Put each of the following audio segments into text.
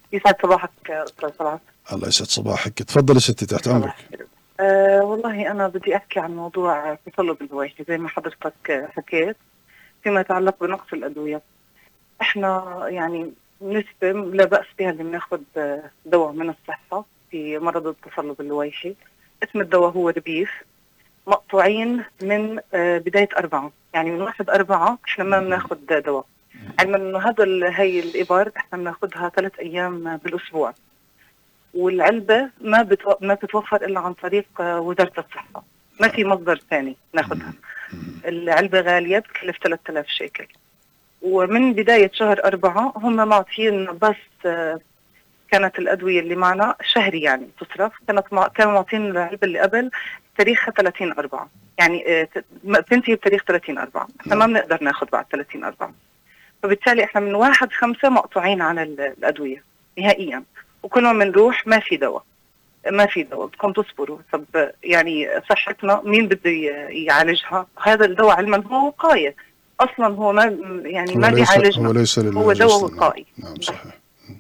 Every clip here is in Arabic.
يسعد صباحك أستاذ طلعت. الله يسعد صباحك، تفضل يا ستي تحت أمرك. والله أنا بدي أحكي عن موضوع تصلب الهوية زي ما حضرتك حكيت فيما يتعلق بنقص الأدوية. إحنا يعني نسبة لا بأس بها اللي بناخد دواء من الصحة في مرض التصلب اللويحي. اسم الدواء هو ربيف، مقطوعين من بداية 4، يعني من 1/4 إحنا ما بناخد دواء، علما إنه هي الإبر إحنا بناخدها 3 أيام بالأسبوع، والعلبة ما بتتوفر إلا عن طريق وزارة الصحة، ما في مصدر ثاني ناخدها. العلبة غالية، بتكلف 3000 شيكل. ومن بداية شهر 4 هم معطين بس كانت الأدوية اللي معنا شهري يعني تصرف، كانوا معطين العلبة اللي قبل تاريخها 30/4، يعني تنتهي بتاريخ 30/4، احنا ما بنقدر ناخد بعد 30/4. فبالتالي احنا من 1/5 مقطوعين عن الأدوية نهائيا، وكل ما بنروح ما في دواء، بدكم تصبروا. طب يعني صحتنا مين بده يعالجها؟ هذا الدواء علما هو وقاية اصلا، هو ما يعني ما بيعالجنا، هو ليس هو للعلاج دواء أصلا. وقائي. نعم صحيح.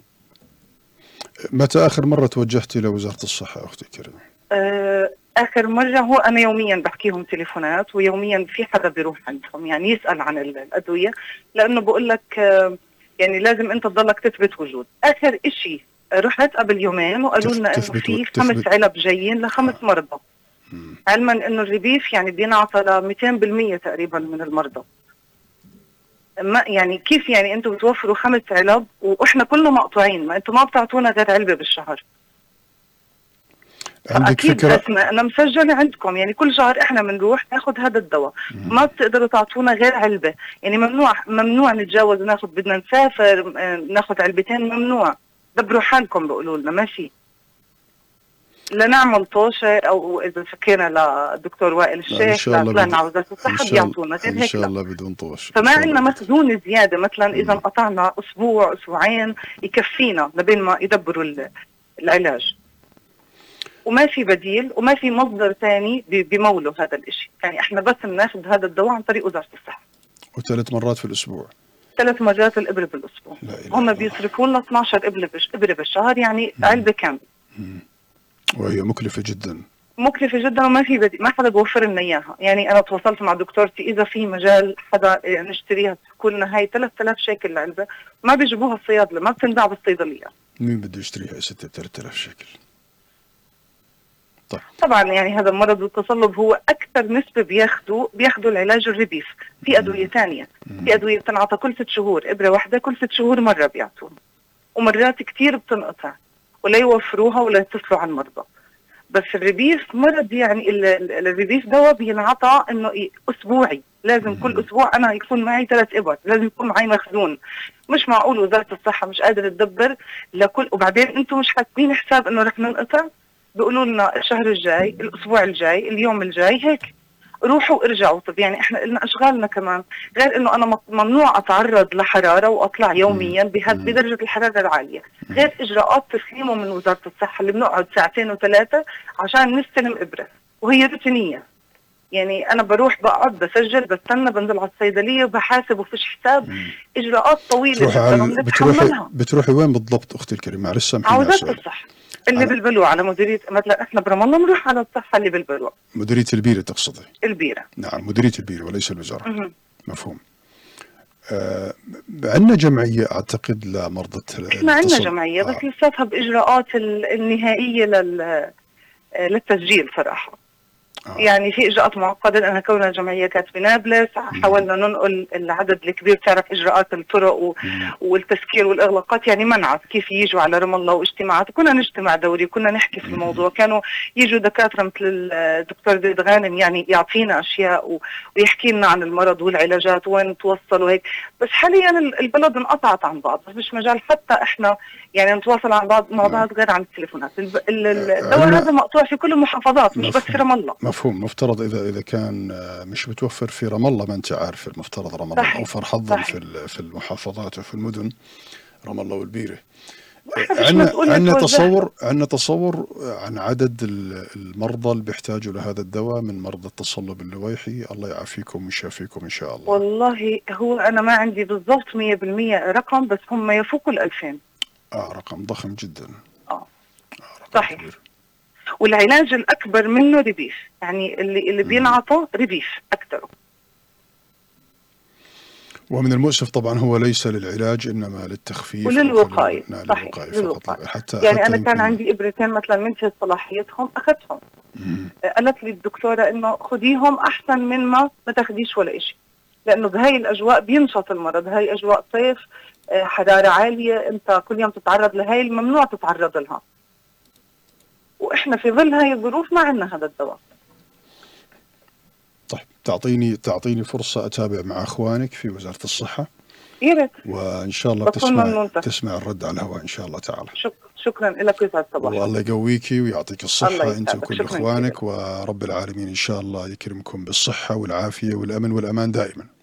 متى آخر مرة توجهت إلى وزارة الصحة أختي الكريمة؟ آخر مرة هو أنا يوميا بحكيهم تليفونات، ويوميا في حدا بيروح عندهم يعني يسأل عن الأدوية، لأنه بقول لك يعني لازم أنت تضلك تثبت وجود. آخر إشي رحت قبل يومين وقالوا لنا إنه في 5 علب جايين ل5 مرضى، علما إنه الربيف يعني بينعطى ل 200% تقريبا من المرضى. ما يعني كيف يعني أنتم بتوفروا 5 علب وإحنا كلنا مقطوعين؟ ما أنتم ما بتعطونا غير علبة بالشهر. عندك أكيد فكرة؟ اسمع، أنا مسجلة عندكم، يعني كل شهر إحنا بنروح ناخد هذا الدواء، ما بتقدروا تعطونا غير علبة، يعني ممنوع نتجاوز وناخد، بدنا نسافر ناخد علبتين، ممنوع. دبروا حالكم بيقولوا لنا ماشي، لا نعمل طوشة، أو إذا فكينا لدكتور وائل إن الشيخ، شاء لا الله طلعنا على وزارة الصحة بيعطونا، غير إن هيك شاء لا. الله بدون طوش، إن فما شاء الله عندنا بدون. مخزون زيادة، مثلا إذا قطعنا أسبوع أسبوعين يكفينا لبين ما يدبروا العلاج، وما في بديل وما في مصدر ثاني بموله هذا الاشي. يعني احنا بس بناخذ هذا الدواء عن طريق وزارة الصحة، و3 مرات في الأسبوع. 3 مرات الإبرة بالأسبوع. لا إله هم إلا الله. بيصرفوا لنا 12 إبرة بالشهر، يعني علبة كاملة. وهي مكلفة جدا. مكلفة جدا، وما في بديل، ما حدا بوفر لنا إياها. يعني أنا تواصلت مع دكتورتي إذا في مجال حدا نشتريها، تقول لنا هاي 3000 شيكل العلبة، ما بيجيبوها الصيادلة، ما بتنباع بالصيدلية. مين بده يشتريها يا ستي ب3000 شيكل؟ طيب. طبعا يعني هذا مرض التصلب هو أكثر نسبة بياخدوا العلاج الربيف. في أدوية ثانية، في أدوية بتنعطى كل 6 شهور، إبرة واحدة كل 6 شهور مرة بيعطوها، ومرات كتير بتنقطع ولا يوفروها ولا يتصلوا على المرضى. بس الربيف مرض، يعني الربيف دواء بينعطى إنه أسبوعي، لازم كل أسبوع أنا يكون معي 3 إبر، لازم يكون معي مخزون. مش معقول وزارة الصحة مش قادرة تدبر لكل، وبعدين أنتم مش حاسبين حساب إنه رح ننقطع. بيقولوا لنا الشهر الجاي، الاسبوع الجاي، اليوم الجاي، هيك روحوا وارجعوا. طب يعني احنا لنا اشغالنا كمان، غير انه انا ممنوع اتعرض لحراره واطلع يوميا بدرجه الحراره العاليه، غير اجراءات تسليمه من وزاره الصحه اللي بنقعد 2 و3 عشان نستلم ابره، وهي روتينيه. يعني انا بروح بقعد بسجل بستنى، بنزل على الصيدليه وبحاسب وفيش حساب، اجراءات طويله جدا وبنتحملها. بتروحي وين بالضبط اختي الكريمه؟ معلش سامحيني على على وزاره السؤال. الصحه اللي بالبلوى، على مديريه، مثلا احنا برام الله بنروح على الصحه اللي بالبلوى. مديريه البيره تقصدي؟ البيره. نعم مديريه البيره وليس الوزاره. مفهوم. عندنا جمعيه اعتقد لمرضى احنا عندنا جمعيه بس لساتها باجراءات النهائيه للتسجيل صراحه. يعني في اجراءات معقده، لانها كونها جمعيه كانت بنابلس، حاولنا ننقل العدد الكبير، تعرف اجراءات الطرق والتسكير والاغلاقات، يعني منعت كيف يجوا على رام الله واجتماعات. كنا نجتمع دوري، كنا نحكي في الموضوع، كانوا يجوا دكاتره مثل الدكتور زيد غانم يعني يعطينا اشياء ويحكي لنا عن المرض والعلاجات وين توصل وهيك. بس حاليا البلد انقطعت عن بعض، مش مجال حتى احنا يعني نتواصل عن بعض مع بعض غير عن التليفونات. الدواء هذا مقطوع في كل المحافظات، مش بس في رام الله. مفهوم. مفترض اذا كان مش متوفر في رام الله، ما انت عارف، المفترض رام الله اوفر حظا في المحافظات وفي المدن، رام الله والبيره. عندنا تصور عن عدد المرضى اللي بيحتاجوا لهذا الدواء من مرضى التصلب اللويحي. الله يعافيكم ويشافيكم ان شاء الله. والله هو انا ما عندي بالضبط 100% رقم، بس هم يفوقوا ال2000. رقم ضخم جدا. اه رقم صحيح. كبير. والعلاج الأكبر منه ريبيف، يعني اللي بينعطى ريبيف أكثره. ومن المؤسف طبعا هو ليس للعلاج إنما للتخفيف أو وللوقاية. خلينا نقول صحيح، للوقاية فقط، للوقاية. يعني حتى أنا كان يمكن. عندي إبرتين مثلا منتهي صلاحيتهم أخذتهم. قالت لي الدكتورة إنه خديهم أحسن من ما تاخديش ولا إشي، لأنه بهاي الأجواء بينشط المرض. هاي أجواء صيف، حرارة عالية، أنت كل يوم تتعرض لهاي الممنوع تتعرض لها، وإحنا في ظل هاي الظروف ما عندنا هذا الدواء. طيب تعطيني فرصة أتابع مع أخوانك في وزارة الصحة، يا ريت، وإن شاء الله بكون ممنونة. تسمع الرد على الهواء إن شاء الله تعالى. شكرا لك، يسعد صباحك. والله يقويكي ويعطيك الله الصحة أنت يسعدك، وكل شكرا إخوانك، كثير. ورب العالمين إن شاء الله يكرمكم بالصحة والعافية والأمن والأمان دائما.